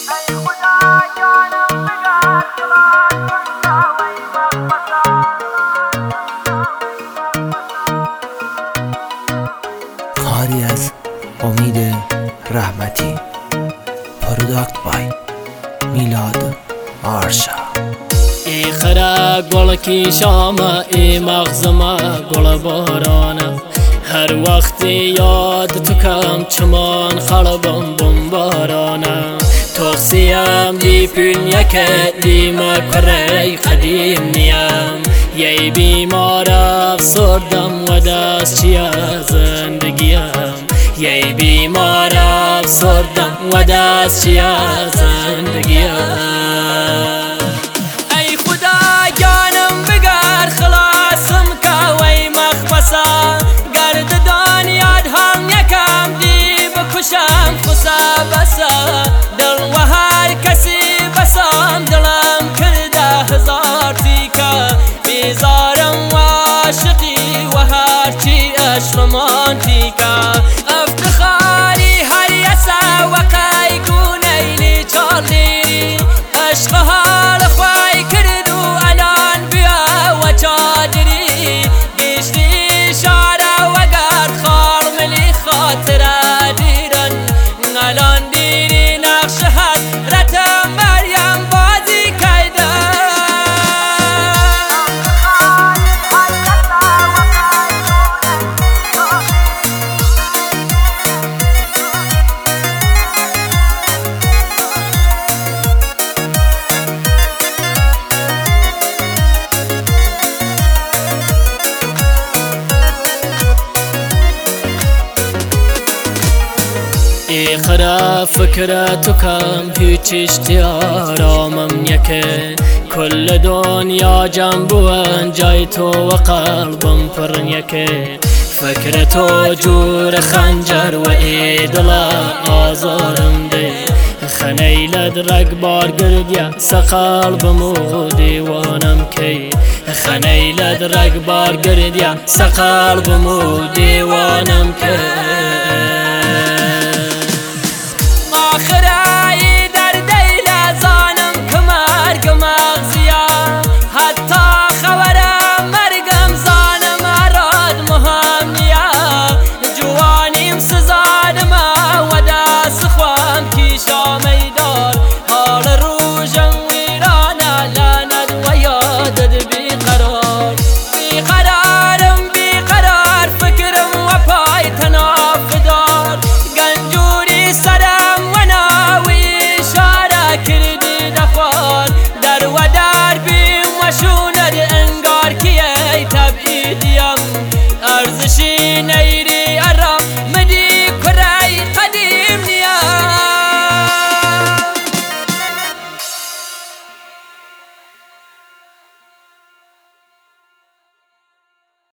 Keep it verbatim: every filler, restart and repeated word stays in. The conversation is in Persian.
کاری از امید رحمتی. پروداکت بای میلاد آرشا. ای خرا گلکی شاما ای مغزما گل بارانه، هر وقت یاد تو کم چمان خرابم بمبارانه. توصیم دی پول یکه دی مکره قدیم نیم، یه بیمار افسردم و دست چی از زندگیم. یه بیمار افسردم و دست چی از زندگیم. ای خدا جانم بگر خلاصم که وی مخمسا، گرد دنیاد هم یکم دی بکشم خسا بسا. دل و هر کسی بسام دلم کرده هزار تیکا، بیزارم و عاشقی و هرچی اش رومانتیکا. افتخاری هر یسا و قایگون ایلی چالی، عشق حال خواهی کرد و الان بیا و چادری. گشتی شعر و گرد خار ملی خاطر دیرن، الان دیری نقش حضرت مریم بازی کیده. ای خرا فکر تو کم هیچ اشتیارامم یکه، کل دنیا جمع بوان جای تو و قلبم پر یکه. فکر تو جور خنجر و ای دلا آزارم ده، خنیلد رگبار گردیا سقلبم و دیوانم کی. خنیلد رگبار گردیا سقلبم و دیوانم کی.